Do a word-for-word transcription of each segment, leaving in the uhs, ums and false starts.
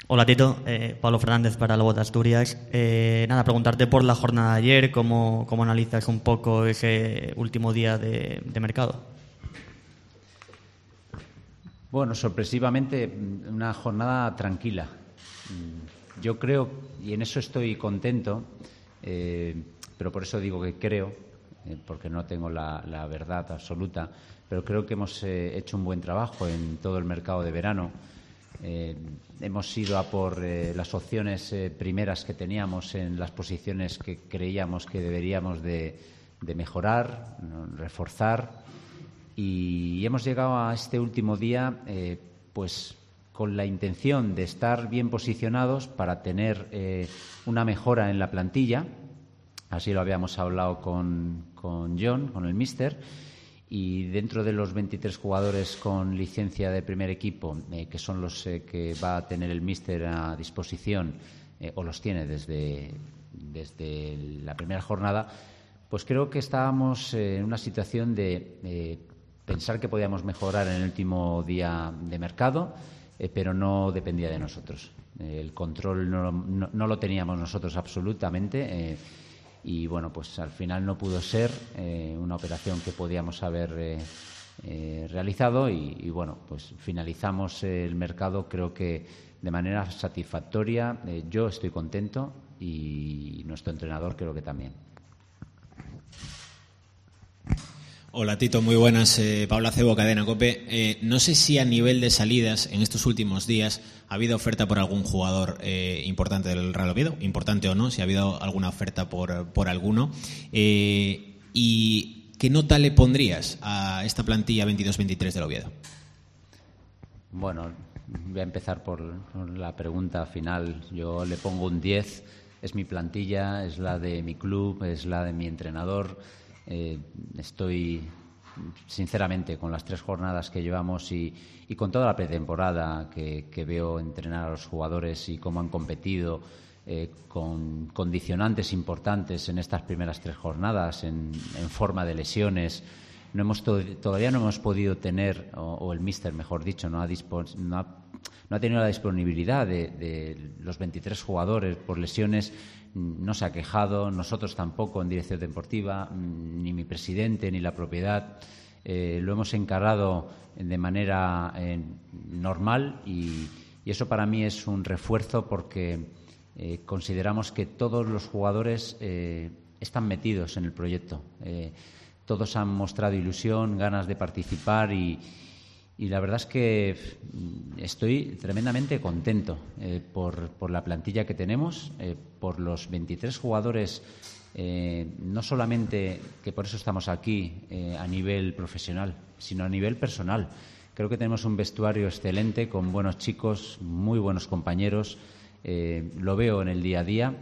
Hola Tito, eh, Pablo Fernández para Lobo de Asturias. Eh, nada, preguntarte por la jornada de ayer, cómo, cómo analizas un poco ese último día de, de mercado. Bueno, sorpresivamente una jornada tranquila. Yo creo, y en eso estoy contento, eh, pero por eso digo que creo, eh, porque no tengo la, la verdad absoluta, pero creo que hemos eh, hecho un buen trabajo en todo el mercado de verano. Eh, hemos ido a por eh, las opciones eh, primeras que teníamos en las posiciones que creíamos que deberíamos de, de mejorar, ¿no? reforzar, y hemos llegado a este último día eh, pues con la intención de estar bien posicionados para tener eh, una mejora en la plantilla. Así lo habíamos hablado con, con John, con el míster. Y dentro de los veintitrés jugadores con licencia de primer equipo, eh, que son los eh, que va a tener el míster a disposición, eh, o los tiene desde, desde la primera jornada, pues creo que estábamos eh, en una situación de eh, pensar que podíamos mejorar en el último día de mercado, eh, pero no dependía de nosotros. Eh, el control no, no, no lo teníamos nosotros absolutamente. Eh, Y, bueno, pues al final no pudo ser eh, una operación que podíamos haber eh, eh, realizado y, y, bueno, pues finalizamos el mercado creo que de manera satisfactoria. Eh, yo estoy contento y nuestro entrenador creo que también. Hola Tito, muy buenas. Eh, Pablo Acebo, Cadena COPE. Eh, no sé si a nivel de salidas en estos últimos días ha habido oferta por algún jugador eh, importante del Real Oviedo, importante o no, si ha habido alguna oferta por, por alguno. Eh, ¿Y qué nota le pondrías a esta plantilla veintidós veintitrés del Oviedo? Bueno, voy a empezar por, por la pregunta final. Yo le pongo un diez. Es mi plantilla, es la de mi club, es la de mi entrenador. Eh, estoy sinceramente con las tres jornadas que llevamos y, y con toda la pretemporada que, que veo entrenar a los jugadores y cómo han competido eh, con condicionantes importantes en estas primeras tres jornadas en, en forma de lesiones. No hemos to- todavía no hemos podido tener, o, o el míster, mejor dicho, no ha, dispo- no ha, no ha tenido la disponibilidad de, de los veintitrés jugadores por lesiones. No se ha quejado, nosotros tampoco en dirección deportiva, ni mi presidente ni la propiedad. Eh, lo hemos encarado de manera eh, normal y, y eso para mí es un refuerzo porque eh, consideramos que todos los jugadores eh, están metidos en el proyecto. Eh, todos han mostrado ilusión, ganas de participar y, y la verdad es que estoy tremendamente contento eh, por, por la plantilla que tenemos, eh, por los veintitrés jugadores, eh, no solamente que por eso estamos aquí eh, a nivel profesional, sino a nivel personal. Creo que tenemos un vestuario excelente con buenos chicos, muy buenos compañeros. Eh, lo veo en el día a día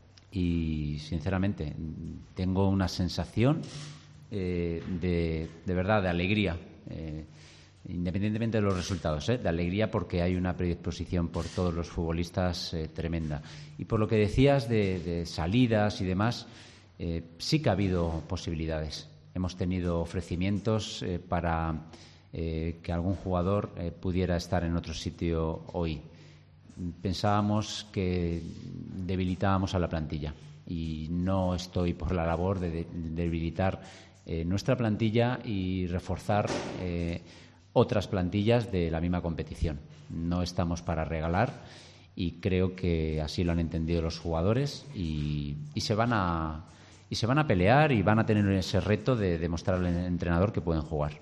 y, sinceramente, tengo una sensación eh, de, de verdad, de alegría. Eh, Independientemente de los resultados, ¿eh? de alegría porque hay una predisposición por todos los futbolistas eh, tremenda. Y por lo que decías de, de salidas y demás, eh, sí que ha habido posibilidades. Hemos tenido ofrecimientos eh, para eh, que algún jugador eh, pudiera estar en otro sitio hoy. Pensábamos que debilitábamos a la plantilla y no estoy por la labor de, de, de debilitar eh, nuestra plantilla y reforzar eh, otras plantillas de la misma competición. No estamos para regalar y creo que así lo han entendido los jugadores y, y se van a y se van a pelear y van a tener ese reto de demostrar al entrenador que pueden jugar.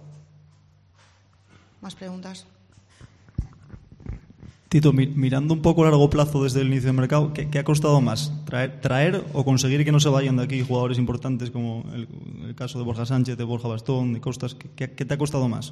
¿Más preguntas? Tito, mirando un poco a largo plazo desde el inicio del mercado, ¿qué, qué ha costado más? ¿Traer, traer o conseguir que no se vayan de aquí jugadores importantes como el, el caso de Borja Sánchez, de Borja Bastón, de Costas? ¿Qué, qué te ha costado más?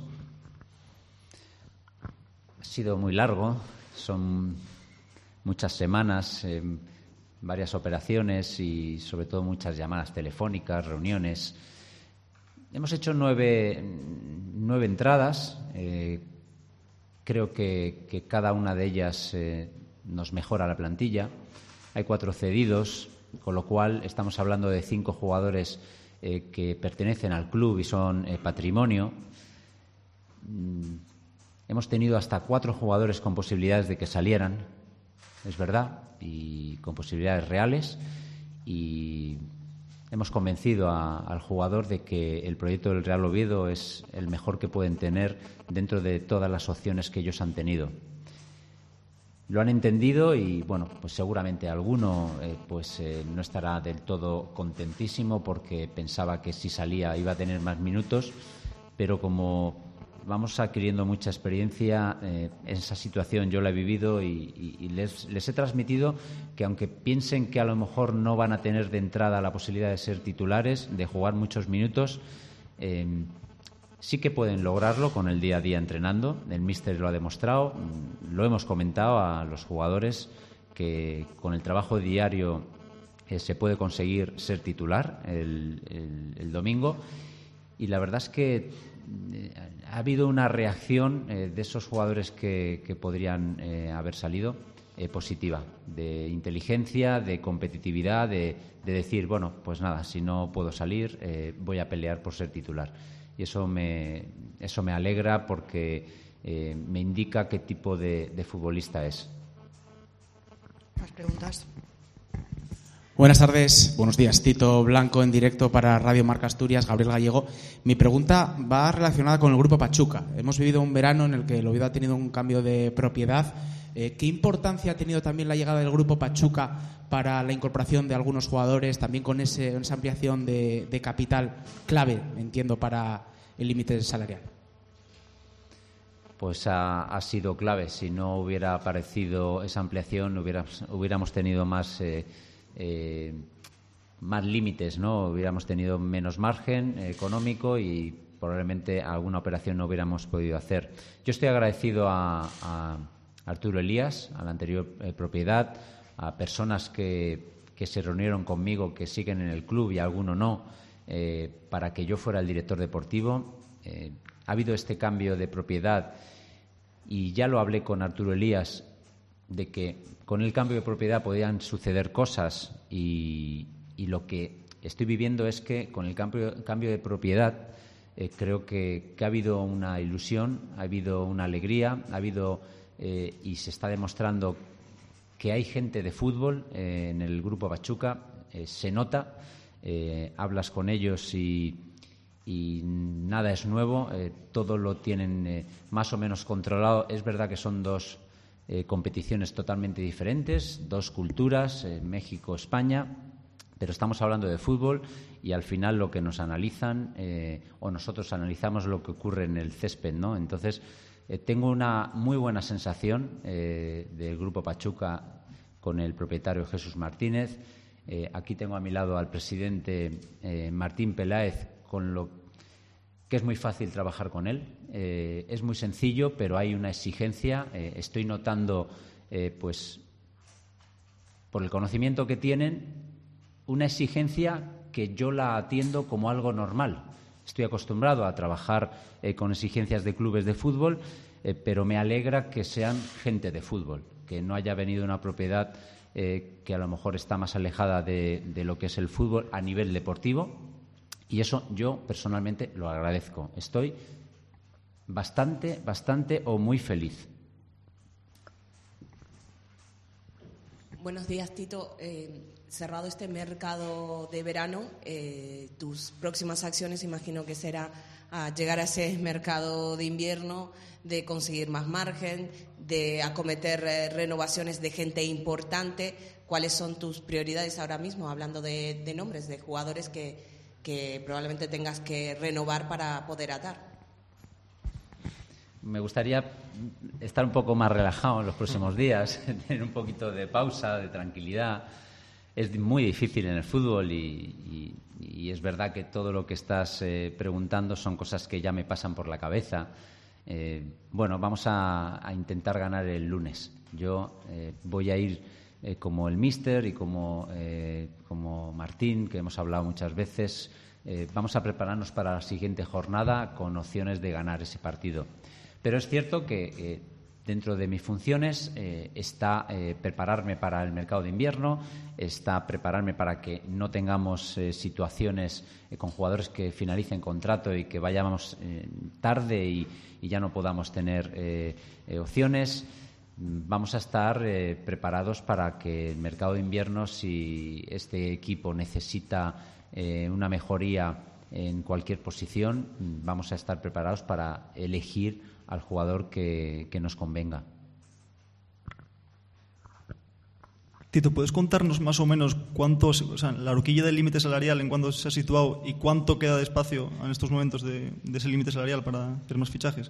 Ha sido muy largo, son muchas semanas, eh, varias operaciones y sobre todo muchas llamadas telefónicas, reuniones. Hemos hecho nueve, nueve entradas, eh, creo que, que cada una de ellas eh, nos mejora la plantilla. Hay cuatro cedidos, con lo cual estamos hablando de cinco jugadores eh, que pertenecen al club y son eh, patrimonio. Mm. Hemos tenido hasta cuatro jugadores con posibilidades de que salieran. es verdad, y con posibilidades reales, y hemos convencido a, al jugador de que el proyecto del Real Oviedo es el mejor que pueden tener dentro de todas las opciones que ellos han tenido. Lo han entendido y, bueno, pues seguramente alguno eh, pues eh, no estará del todo contentísimo porque pensaba que si salía iba a tener más minutos, pero como vamos adquiriendo mucha experiencia, eh, esa situación yo la he vivido y, y, y les, les he transmitido que aunque piensen que a lo mejor no van a tener de entrada la posibilidad de ser titulares, de jugar muchos minutos, eh, sí que pueden lograrlo con el día a día entrenando. El míster lo ha demostrado, lo hemos comentado a los jugadores que con el trabajo diario eh, se puede conseguir ser titular el, el, el domingo, y la verdad es que eh, ha habido una reacción eh, de esos jugadores que, que podrían eh, haber salido eh, positiva, de inteligencia, de competitividad, de, de decir, bueno, pues nada, si no puedo salir, eh, voy a pelear por ser titular. Y eso me, eso me alegra porque eh, me indica qué tipo de, de futbolista es. ¿Más preguntas? Buenas tardes, buenos días. Tito Blanco en directo para Radio Marca Asturias, Gabriel Gallego. Mi pregunta va relacionada con el Grupo Pachuca. Hemos vivido un verano en el que el Oviedo ha tenido un cambio de propiedad. Eh, ¿Qué importancia ha tenido también la llegada del Grupo Pachuca para la incorporación de algunos jugadores, también con ese, esa ampliación de, de capital clave, entiendo, para el límite salarial? Pues ha, ha sido clave. Si no hubiera aparecido esa ampliación, hubiera, hubiéramos tenido más, eh, eh, más límites, ¿no? Hubiéramos tenido menos margen eh, económico y probablemente alguna operación no hubiéramos podido hacer. Yo estoy agradecido a, a Arturo Elías, a la anterior eh, propiedad, a personas que, que se reunieron conmigo, que siguen en el club y alguno no, eh, para que yo fuera el director deportivo. Eh, ha habido este cambio de propiedad y ya lo hablé con Arturo Elías de que con el cambio de propiedad podían suceder cosas y, y lo que estoy viviendo es que con el cambio, cambio de propiedad eh, creo que, que ha habido una ilusión, ha habido una alegría, ha habido eh, y se está demostrando que hay gente de fútbol eh, en el Grupo Pachuca, eh, se nota, eh, hablas con ellos y, y nada es nuevo, eh, todo lo tienen eh, más o menos controlado. Es verdad que son dos eh, competiciones totalmente diferentes, dos culturas, eh, México, España, pero estamos hablando de fútbol y al final lo que nos analizan eh, o nosotros analizamos lo que ocurre en el césped, ¿no? Entonces, Eh, tengo una muy buena sensación eh, del Grupo Pachuca con el propietario Jesús Martínez. Eh, aquí tengo a mi lado al presidente eh, Martín Peláez, con lo que es muy fácil trabajar con él. Eh, es muy sencillo, pero hay una exigencia. Eh, estoy notando, eh, pues, por el conocimiento que tienen, una exigencia que yo la atiendo como algo normal. Estoy acostumbrado a trabajar eh, con exigencias de clubes de fútbol, eh, pero me alegra que sean gente de fútbol, que no haya venido una propiedad eh, que a lo mejor está más alejada de, de lo que es el fútbol a nivel deportivo, y eso yo personalmente lo agradezco. Estoy bastante, bastante o muy feliz. Buenos días, Tito. Eh, cerrado este mercado de verano, eh, tus próximas acciones imagino que será a llegar a ese mercado de invierno, de conseguir más margen, de acometer eh, renovaciones de gente importante. ¿Cuáles son tus prioridades ahora mismo, hablando de, de nombres, de jugadores que, que probablemente tengas que renovar para poder atar? Me gustaría estar un poco más relajado en los próximos días, tener un poquito de pausa, de tranquilidad. Es muy difícil en el fútbol y, y, y es verdad que todo lo que estás eh, preguntando son cosas que ya me pasan por la cabeza. Eh, bueno, vamos a, a intentar ganar el lunes. Yo eh, voy a ir eh, como el míster y como, eh, como Martín, que hemos hablado muchas veces. Eh, vamos a prepararnos para la siguiente jornada con opciones de ganar ese partido. Pero es cierto que eh, dentro de mis funciones eh, está eh, prepararme para el mercado de invierno, está prepararme para que no tengamos eh, situaciones eh, con jugadores que finalicen contrato y que vayamos eh, tarde y, y ya no podamos tener eh, eh, opciones. vamos a estar eh, preparados para que el mercado de invierno, si este equipo necesita eh, una mejoría en cualquier posición, vamos a estar preparados para elegir al jugador que, que nos convenga. Tito, ¿puedes contarnos más o menos cuánto, o sea, la horquilla del límite salarial, en cuándo se ha situado y cuánto queda de espacio en estos momentos de, de ese límite salarial para hacer más fichajes?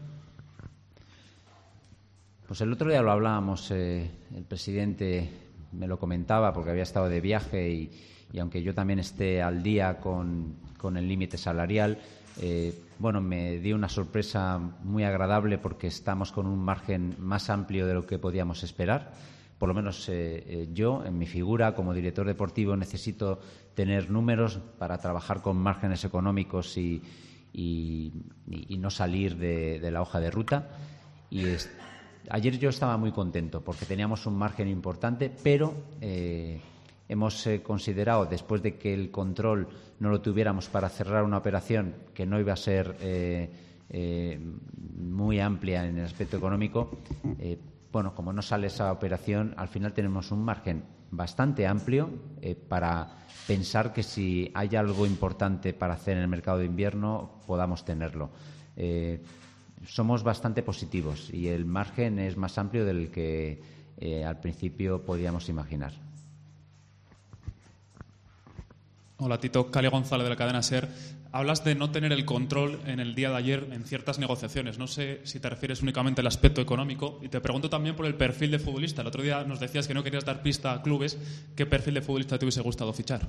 Pues el otro día lo hablábamos, eh, el presidente me lo comentaba porque había estado de viaje y, y aunque yo también esté al día con, con el límite salarial, eh, bueno, me dio una sorpresa muy agradable porque estamos con un margen más amplio de lo que podíamos esperar. Por lo menos eh, eh, yo, en mi figura como director deportivo, necesito tener números para trabajar con márgenes económicos y, y, y no salir de, de la hoja de ruta. Y es, ayer yo estaba muy contento porque teníamos un margen importante, pero eh, hemos eh, considerado, después de que el control no lo tuviéramos para cerrar una operación que no iba a ser eh, eh, muy amplia en el aspecto económico, eh, bueno, como no sale esa operación, al final tenemos un margen bastante amplio eh, para pensar que si hay algo importante para hacer en el mercado de invierno, podamos tenerlo. Eh, somos bastante positivos y el margen es más amplio del que eh, al principio podíamos imaginar. Hola, Tito. Cali González, de la cadena SER. Hablas de no tener el control en el día de ayer en ciertas negociaciones. No sé si te refieres únicamente al aspecto económico. Y te pregunto también por el perfil de futbolista. El otro día nos decías que no querías dar pista a clubes. ¿Qué perfil de futbolista te hubiese gustado fichar?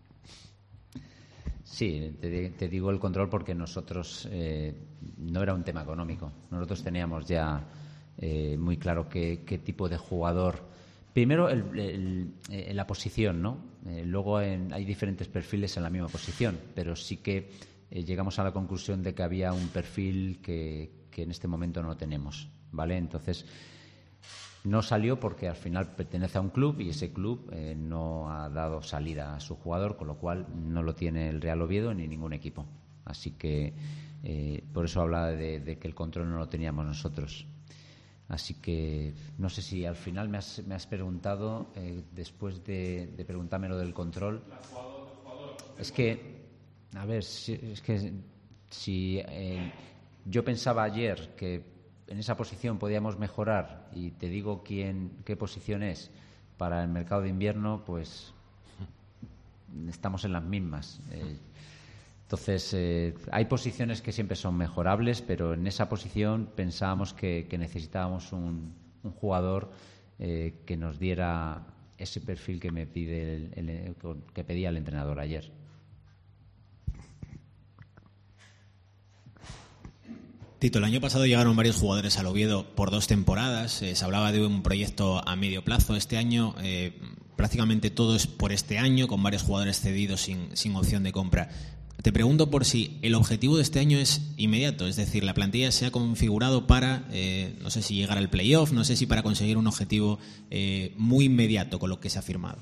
Sí, te, te digo el control porque nosotros eh, no era un tema económico. Nosotros teníamos ya eh, muy claro qué, qué tipo de jugador. Primero, el, el, el, la posición, ¿no? Eh, luego en, hay diferentes perfiles en la misma posición, pero sí que eh, llegamos a la conclusión de que había un perfil que, que en este momento no tenemos, ¿vale? Entonces, no salió porque al final pertenece a un club y ese club eh, no ha dado salida a su jugador, con lo cual no lo tiene el Real Oviedo ni ningún equipo. Así que eh, por eso hablaba de, de que el control no lo teníamos nosotros. Así que no sé si al final me has, me has preguntado, eh, después de, de preguntarme lo del control. Es que, a ver, si, es que si eh, yo pensaba ayer que en esa posición podíamos mejorar y te digo quién, qué posición es para el mercado de invierno, pues estamos en las mismas. Eh, Entonces, eh, hay posiciones que siempre son mejorables, pero en esa posición pensábamos que, que necesitábamos un, un jugador eh, que nos diera ese perfil que me pide el, el, que pedía el entrenador ayer. Tito, el año pasado llegaron varios jugadores al Oviedo por dos temporadas. Eh, se hablaba de un proyecto a medio plazo. Este año eh, prácticamente todo es por este año, con varios jugadores cedidos sin, sin opción de compra. Te pregunto por si el objetivo de este año es inmediato, es decir, la plantilla se ha configurado para, eh, no sé si llegar al playoff, no sé si para conseguir un objetivo eh, muy inmediato con lo que se ha firmado.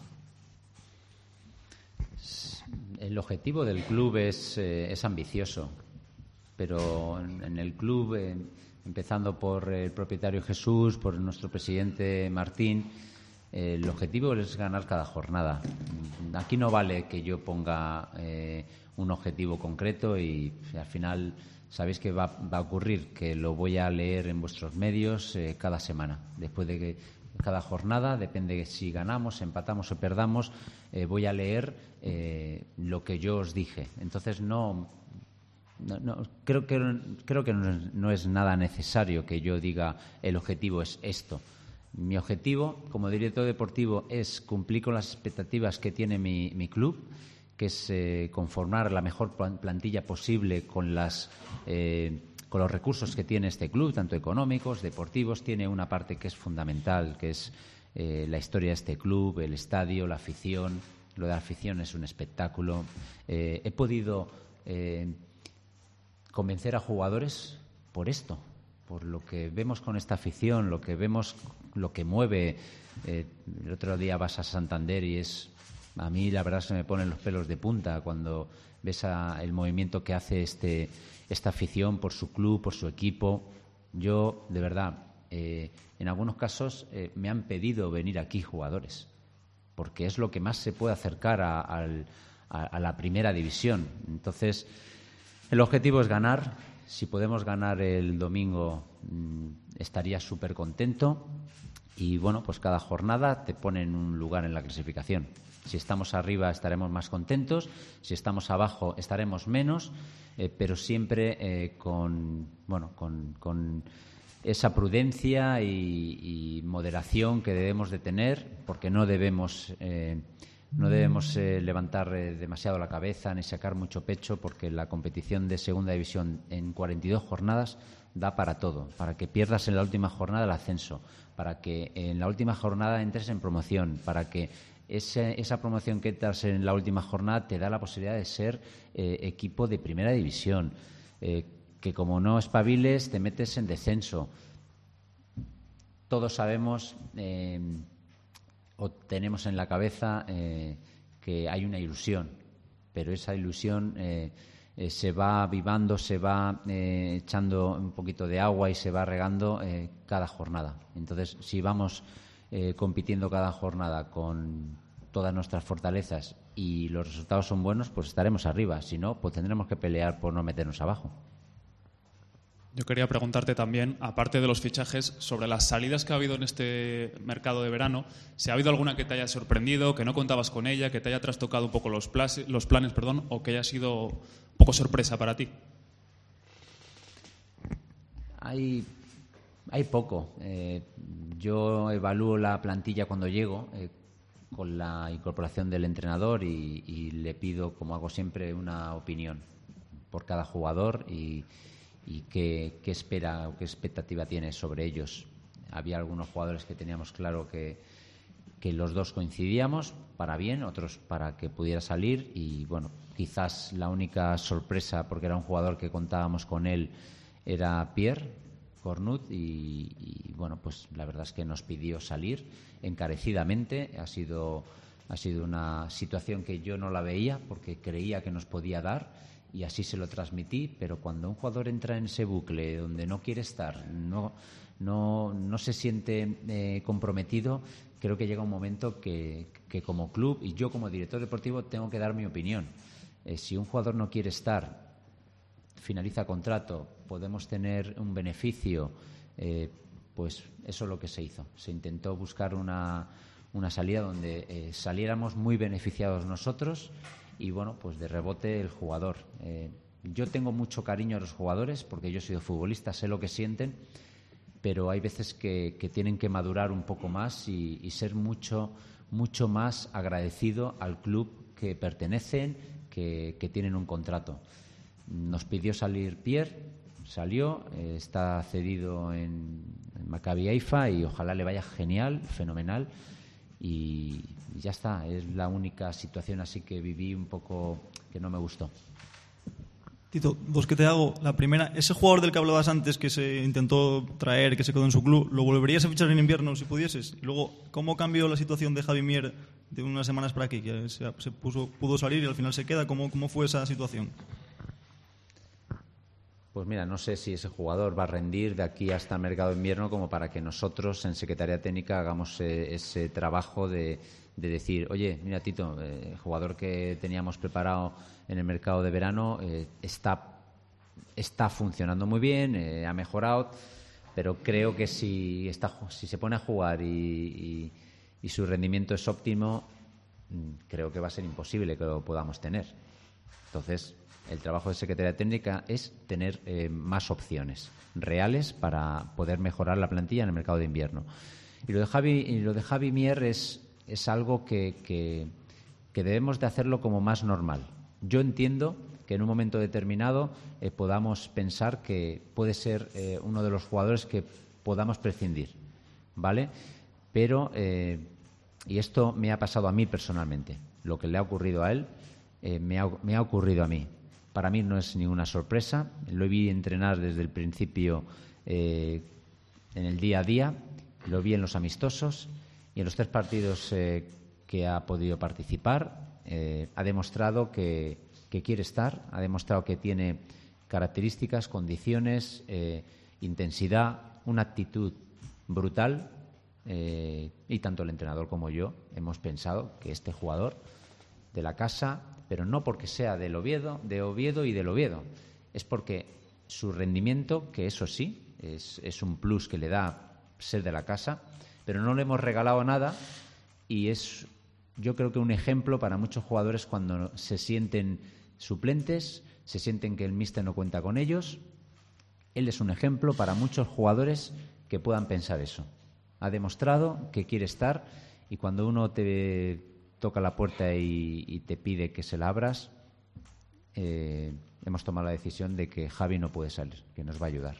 El objetivo del club es, eh, es ambicioso, pero en, en el club, eh, empezando por el propietario Jesús, por nuestro presidente Martín, eh, el objetivo es ganar cada jornada. Aquí no vale que yo ponga eh, un objetivo concreto y, y al final sabéis que va, va a ocurrir, que lo voy a leer en vuestros medios eh, cada semana. Después de que cada jornada, depende de si ganamos, empatamos o perdamos, eh, voy a leer eh, lo que yo os dije. Entonces no, no, no creo que creo que no es, no es nada necesario que yo diga el objetivo es esto. Mi objetivo como director deportivo es cumplir con las expectativas que tiene mi, mi club, que es eh, conformar la mejor plantilla posible con las eh, con los recursos que tiene este club, tanto económicos, deportivos. Tiene una parte que es fundamental, que es eh, la historia de este club, el estadio, la afición. Lo de la afición es un espectáculo. Eh, he podido eh, convencer a jugadores por esto, por lo que vemos con esta afición, lo que vemos, lo que mueve. Eh, el otro día vas a Santander y es... A mí la verdad se me ponen los pelos de punta cuando ves a, el movimiento que hace este, esta afición por su club, por su equipo. Yo, de verdad, Eh, en algunos casos eh, me han pedido venir aquí jugadores, porque es lo que más se puede acercar a, a, a la primera división. Entonces, el objetivo es ganar. Si podemos ganar el domingo, mmm, estaría súper contento. Y bueno, pues cada jornada te pone en un lugar en la clasificación. Si estamos arriba estaremos más contentos, si estamos abajo estaremos menos, eh, pero siempre eh, con, bueno, con, con esa prudencia y, y moderación que debemos de tener, porque no debemos, eh, no debemos eh, levantar eh, demasiado la cabeza ni sacar mucho pecho, porque la competición de Segunda División en cuarenta y dos jornadas da para todo, para que pierdas en la última jornada el ascenso, para que en la última jornada entres en promoción, para que ese, esa promoción que entras en la última jornada te da la posibilidad de ser eh, equipo de primera división, eh, que como no espabiles te metes en descenso. Todos sabemos eh, o tenemos en la cabeza eh, que hay una ilusión, pero esa ilusión eh, Eh, se va avivando, se va eh, echando un poquito de agua y se va regando eh, cada jornada. Entonces, si vamos eh, compitiendo cada jornada con todas nuestras fortalezas y los resultados son buenos, pues estaremos arriba. Si no, pues tendremos que pelear por no meternos abajo. Yo quería preguntarte también, aparte de los fichajes, sobre las salidas que ha habido en este mercado de verano. Si ha habido alguna que te haya sorprendido, que no contabas con ella, que te haya trastocado un poco los, plas, los planes, perdón, o que haya sido un poco sorpresa para ti. Hay, hay poco. Eh, yo evalúo la plantilla cuando llego eh, con la incorporación del entrenador y, y le pido, como hago siempre, una opinión por cada jugador y y qué, qué espera o qué expectativa tiene sobre ellos. Había algunos jugadores que teníamos claro que, que los dos coincidíamos para bien, otros para que pudiera salir y bueno, quizás la única sorpresa, porque era un jugador que contábamos con él, era Pierre Cornut y, y bueno, pues la verdad es que nos pidió salir encarecidamente. Ha sido, ha sido una situación que yo no la veía porque creía que nos podía dar y así se lo transmití, pero cuando un jugador entra en ese bucle donde no quiere estar, no, no, no se siente eh, comprometido, creo que llega un momento que, que como club y yo como director deportivo tengo que dar mi opinión. Eh, si un jugador no quiere estar, finaliza contrato, podemos tener un beneficio, eh, pues eso es lo que se hizo. Se intentó buscar una, una salida donde eh, saliéramos muy beneficiados nosotros y bueno, pues de rebote el jugador. Eh, yo tengo mucho cariño a los jugadores porque yo he sido futbolista, sé lo que sienten, pero hay veces que, que tienen que madurar un poco más y, y ser mucho, mucho más agradecido al club que pertenecen, que, que tienen un contrato. Nos pidió salir Pierre, salió, eh, está cedido en, en Maccabi Haifa y ojalá le vaya genial, fenomenal. Y ya está, es la única situación así que viví un poco que no me gustó. Tito, dos que te hago. La primera, ese jugador del que hablabas antes que se intentó traer, que se quedó en su club, ¿lo volverías a fichar en invierno si pudieses? Y luego, ¿cómo cambió la situación de Javi Mier de unas semanas para aquí? Que se, se puso, pudo salir y al final se queda. ¿Cómo, cómo fue esa situación? Pues mira, no sé si ese jugador va a rendir de aquí hasta el mercado de invierno como para que nosotros en Secretaría Técnica hagamos eh, ese trabajo de, de decir, oye, mira Tito, eh, el jugador que teníamos preparado en el mercado de verano eh, está, está funcionando muy bien, eh, ha mejorado, pero creo que si, está, si se pone a jugar y, y, y su rendimiento es óptimo, creo que va a ser imposible que lo podamos tener. Entonces, el trabajo de Secretaría Técnica es tener eh, más opciones reales para poder mejorar la plantilla en el mercado de invierno. Y lo de Javi, y lo de Javi Mier es, es algo que, que, que debemos de hacerlo como más normal. Yo entiendo que en un momento determinado eh, podamos pensar que puede ser eh, uno de los jugadores que podamos prescindir, ¿vale? Pero, eh, y esto me ha pasado a mí personalmente, lo que le ha ocurrido a él eh, me, ha, me ha ocurrido a mí. Para mí no es ninguna sorpresa, lo vi entrenar desde el principio eh, en el día a día, lo vi en los amistosos y en los tres partidos eh, que ha podido participar eh, ha demostrado que, que quiere estar, ha demostrado que tiene características, condiciones, eh, intensidad, una actitud brutal eh, y tanto el entrenador como yo hemos pensado que este jugador de la casa, pero no porque sea del Oviedo, de Oviedo y del Oviedo, es porque su rendimiento, que eso sí, es, es un plus que le da ser de la casa, pero no le hemos regalado nada y es, yo creo que un ejemplo para muchos jugadores cuando se sienten suplentes, se sienten que el míster no cuenta con ellos. Él es un ejemplo para muchos jugadores que puedan pensar eso. Ha demostrado que quiere estar y cuando uno te toca la puerta y, y te pide que se la abras, eh, hemos tomado la decisión de que Javi no puede salir, que nos va a ayudar.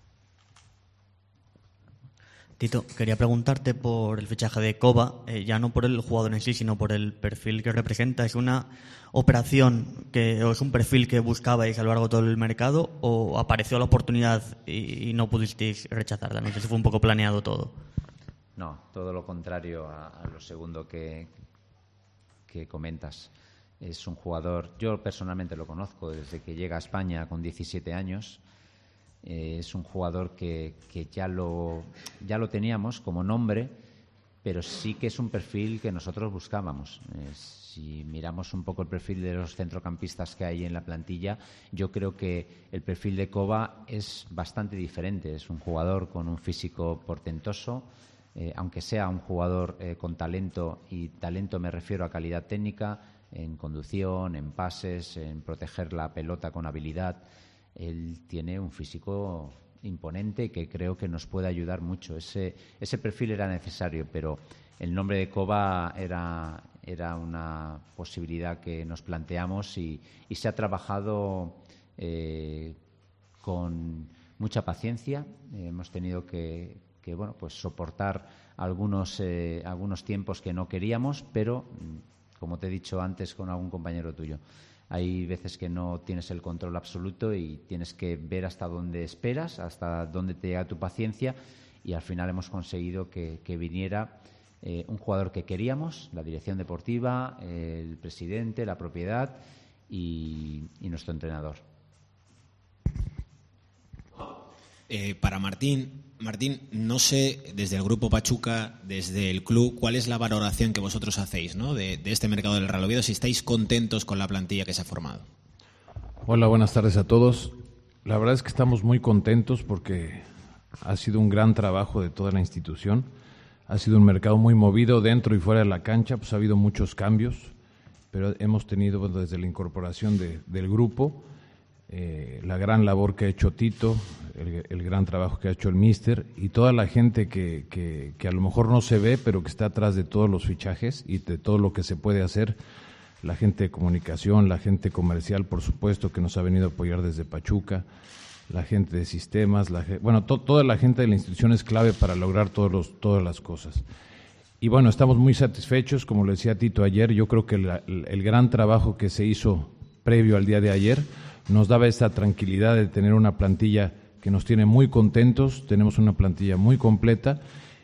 Tito, quería preguntarte por el fichaje de Kova, eh, ya no por el jugador en sí, sino por el perfil que representa. ¿Es una operación que, o es un perfil que buscabais a lo largo de todo el mercado o apareció la oportunidad y, y no pudisteis rechazarla? No sé si fue un poco planeado todo. No, todo lo contrario a, a lo segundo que, que comentas. Es un jugador, yo personalmente lo conozco desde que llega a España con diecisiete años. Eh, es un jugador que, que ya lo ya lo teníamos como nombre, pero sí que es un perfil que nosotros buscábamos. Eh, si miramos un poco el perfil de los centrocampistas que hay en la plantilla, yo creo que el perfil de Kova es bastante diferente. Es un jugador con un físico portentoso, eh, aunque sea un jugador eh, con talento, y talento me refiero a calidad técnica, en conducción, en pases, en proteger la pelota con habilidad. Él tiene un físico imponente que creo que nos puede ayudar mucho. Ese, ese perfil era necesario, pero el nombre de Kova era, era una posibilidad que nos planteamos y, y se ha trabajado eh, con mucha paciencia. Eh, hemos tenido que, que bueno, pues soportar algunos, eh, algunos tiempos que no queríamos, pero, como te he dicho antes con algún compañero tuyo, hay veces que no tienes el control absoluto y tienes que ver hasta dónde esperas, hasta dónde te llega tu paciencia, y al final hemos conseguido que, que viniera eh, un jugador que queríamos, la dirección deportiva, eh, el presidente, la propiedad y, y nuestro entrenador. Eh, para Martín, Martín, no sé, desde el Grupo Pachuca, desde el club, ¿cuál es la valoración que vosotros hacéis, ¿no?, de, de este mercado del Real Oviedo? Si estáis contentos con la plantilla que se ha formado. Hola, buenas tardes a todos. La verdad es que estamos muy contentos porque ha sido un gran trabajo de toda la institución. Ha sido un mercado muy movido dentro y fuera de la cancha, pues ha habido muchos cambios, pero hemos tenido, bueno, desde la incorporación de, del grupo, Eh, la gran labor que ha hecho Tito, el, el gran trabajo que ha hecho el míster y toda la gente que, que, que a lo mejor no se ve, pero que está atrás de todos los fichajes y de todo lo que se puede hacer. La gente de comunicación, la gente comercial, por supuesto, que nos ha venido a apoyar desde Pachuca, la gente de sistemas, la, bueno, to, toda la gente de la institución es clave para lograr todos los, todas las cosas. Y bueno, estamos muy satisfechos, como le decía Tito ayer. Yo creo que la, el, el gran trabajo que se hizo previo al día de ayer nos daba esta tranquilidad de tener una plantilla que nos tiene muy contentos. Tenemos una plantilla muy completa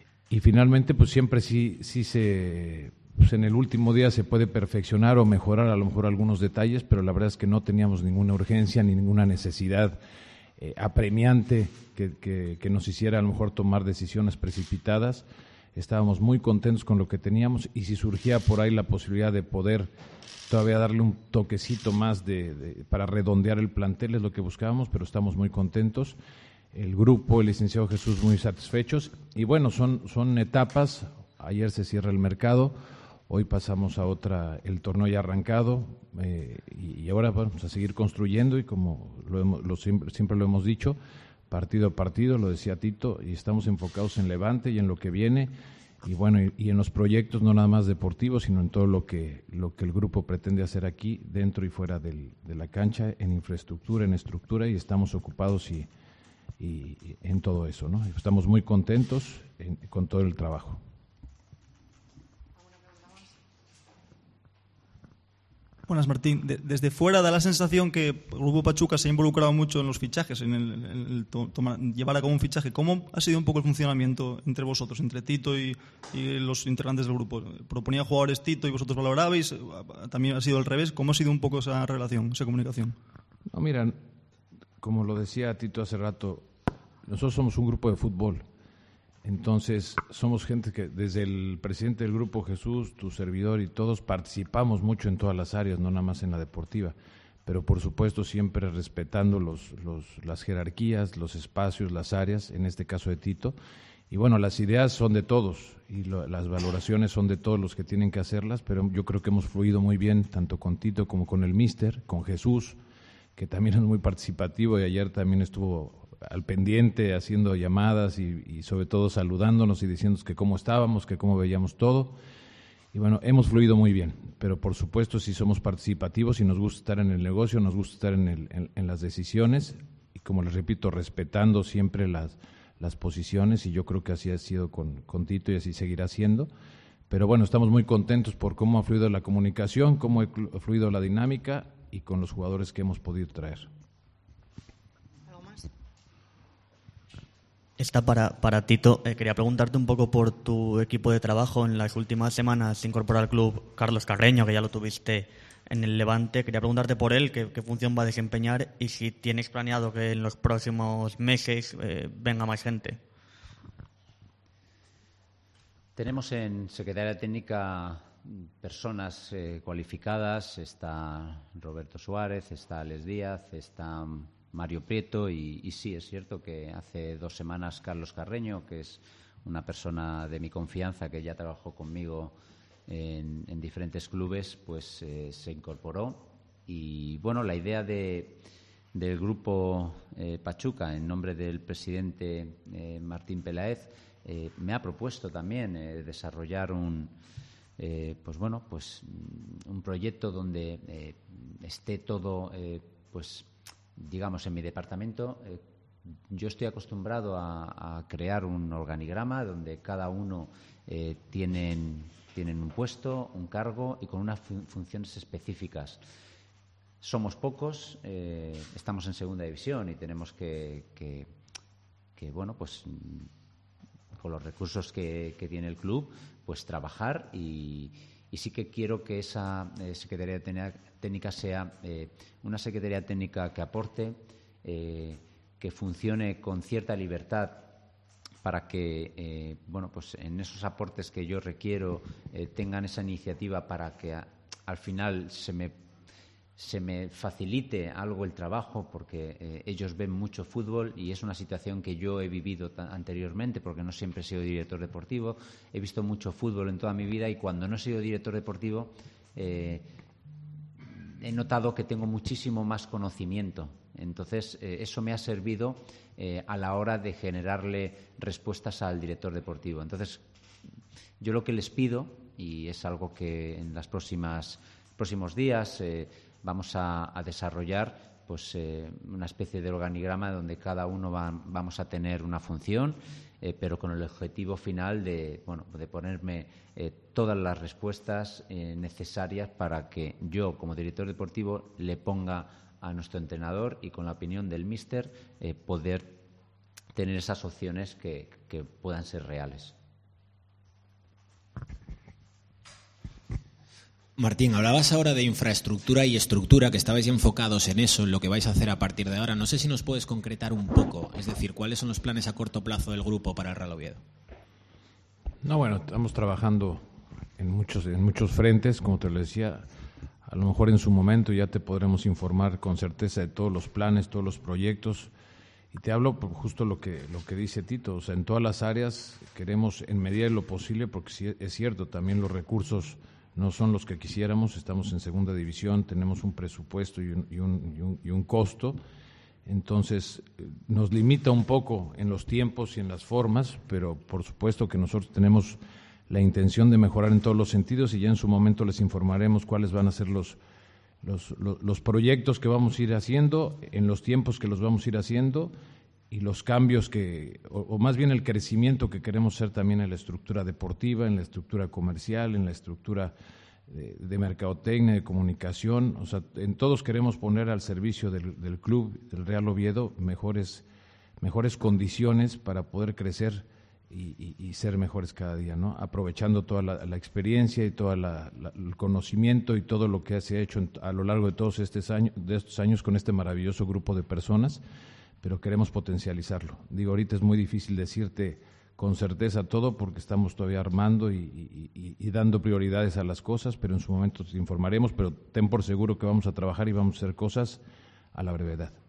y finalmente pues siempre sí, sí se, pues en el último día se puede perfeccionar o mejorar a lo mejor algunos detalles, pero la verdad es que no teníamos ninguna urgencia ni ninguna necesidad eh, apremiante que, que, que nos hiciera a lo mejor tomar decisiones precipitadas. Estábamos muy contentos con lo que teníamos y si surgía por ahí la posibilidad de poder todavía darle un toquecito más de, de, para redondear el plantel es lo que buscábamos, pero estamos muy contentos. El grupo, el licenciado Jesús, muy satisfechos. Y bueno, son, son etapas. Ayer se cierra el mercado, hoy pasamos a otra, el torneo ya arrancado, eh, y, y ahora vamos a seguir construyendo y como lo, hemos, lo siempre, siempre lo hemos dicho, partido a partido, lo decía Tito, y estamos enfocados en Levante y en lo que viene. Y bueno, y, y en los proyectos no nada más deportivos, sino en todo lo que lo que el grupo pretende hacer aquí, dentro y fuera del, de la cancha, en infraestructura, en estructura, y estamos ocupados y, y, y en todo eso, ¿no? Estamos muy contentos en, con todo el trabajo. Buenas, Martín. De, desde fuera da la sensación que el Grupo Pachuca se ha involucrado mucho en los fichajes, en el, en el to, tomar, llevar a cabo un fichaje. ¿Cómo ha sido un poco el funcionamiento entre vosotros, entre Tito y, y los integrantes del grupo? ¿Proponía jugadores Tito y vosotros valorabais? ¿También ha sido al revés? ¿Cómo ha sido un poco esa relación, esa comunicación? No, mira, como lo decía Tito hace rato, nosotros somos un grupo de fútbol Entonces, somos gente que desde el presidente del grupo, Jesús, tu servidor y todos participamos mucho en todas las áreas, no nada más en la deportiva, pero por supuesto siempre respetando los, los, las jerarquías, los espacios, las áreas, en este caso de Tito. Y bueno, las ideas son de todos y lo, las valoraciones son de todos los que tienen que hacerlas, pero yo creo que hemos fluido muy bien, tanto con Tito como con el míster, con Jesús, que también es muy participativo y ayer también estuvo al pendiente haciendo llamadas y, y sobre todo saludándonos y diciéndonos que cómo estábamos, que cómo veíamos todo. Y bueno, hemos fluido muy bien, pero por supuesto si somos participativos y nos gusta estar en el negocio, nos gusta estar en, el, en, en las decisiones y como les repito, respetando siempre las, las posiciones y yo creo que así ha sido con, con Tito y así seguirá siendo. Pero bueno, estamos muy contentos por cómo ha fluido la comunicación, cómo ha fluido la dinámica y con los jugadores que hemos podido traer. Esta para, para Tito. Eh, quería preguntarte un poco por tu equipo de trabajo. En las últimas semanas se incorporó al club Carlos Carreño, que ya lo tuviste en el Levante. Quería preguntarte por él, qué, qué función va a desempeñar y si tienes planeado que en los próximos meses eh, venga más gente. Tenemos en Secretaría Técnica personas eh, cualificadas. Está Roberto Suárez, está Alex Díaz, está Mario Prieto y, y sí, es cierto que hace dos semanas Carlos Carreño, que es una persona de mi confianza que ya trabajó conmigo en, en diferentes clubes, pues eh, se incorporó. Y bueno, la idea de, del grupo eh, Pachuca, en nombre del presidente eh, Martín Peláez, eh, me ha propuesto también eh, desarrollar un, eh, pues bueno, pues un proyecto donde eh, esté todo, eh, pues digamos, en mi departamento. Eh, yo estoy acostumbrado a, a crear un organigrama donde cada uno eh, tienen, tienen un puesto, un cargo y con unas fun- funciones específicas. Somos pocos, eh, estamos en segunda división y tenemos que, que, que bueno, pues con los recursos que, que tiene el club, pues trabajar y, y sí que quiero que esa eh, Secretaría Técnica sea eh, una Secretaría Técnica que aporte, eh, que funcione con cierta libertad para que, eh, bueno, pues en esos aportes que yo requiero eh, tengan esa iniciativa para que a, al final se me se me facilite algo el trabajo, porque eh, ellos ven mucho fútbol y es una situación que yo he vivido ta- anteriormente, porque no siempre he sido director deportivo. He visto mucho fútbol en toda mi vida y cuando no he sido director deportivo eh, he notado que tengo muchísimo más conocimiento. Entonces, eh, eso me ha servido eh, a la hora de generarle respuestas al director deportivo. Entonces, yo lo que les pido, y es algo que en los próximos días eh, vamos a, a desarrollar, pues eh, una especie de organigrama donde cada uno va, vamos a tener una función, eh, pero con el objetivo final de, bueno, de ponerme eh, todas las respuestas eh, necesarias para que yo, como director deportivo, le ponga a nuestro entrenador y con la opinión del míster eh, poder tener esas opciones que, que puedan ser reales. Martín, hablabas ahora de infraestructura y estructura, que estabais enfocados en eso, en lo que vais a hacer a partir de ahora. No sé si nos puedes concretar un poco, es decir, ¿cuáles son los planes a corto plazo del grupo para el Real Oviedo? No, bueno, estamos trabajando en muchos, en muchos frentes, como te lo decía. A lo mejor en su momento ya te podremos informar con certeza de todos los planes, todos los proyectos. Y te hablo por justo lo que lo que dice Tito, o sea, en todas las áreas queremos en medida de lo posible, porque sí es cierto, también los recursos no son los que quisiéramos, estamos en segunda división, tenemos un presupuesto y un, y un, y un, y un costo, entonces nos limita un poco en los tiempos y en las formas, pero por supuesto que nosotros tenemos la intención de mejorar en todos los sentidos y ya en su momento les informaremos cuáles van a ser los, los, los, los proyectos que vamos a ir haciendo, en los tiempos que los vamos a ir haciendo y los cambios que, o, o más bien el crecimiento que queremos hacer también en la estructura deportiva, en la estructura comercial, en la estructura de, de mercadotecnia, de comunicación, o sea, en todos queremos poner al servicio del, del club, del Real Oviedo, mejores, mejores condiciones para poder crecer y, y, y ser mejores cada día, ¿no? Aprovechando toda la, la experiencia y todo el conocimiento y todo lo que se ha hecho en, a lo largo de todos estos años, de estos años con este maravilloso grupo de personas, pero queremos potencializarlo. Digo, ahorita es muy difícil decirte con certeza todo porque estamos todavía armando y, y, y, y dando prioridades a las cosas, pero en su momento te informaremos, pero ten por seguro que vamos a trabajar y vamos a hacer cosas a la brevedad.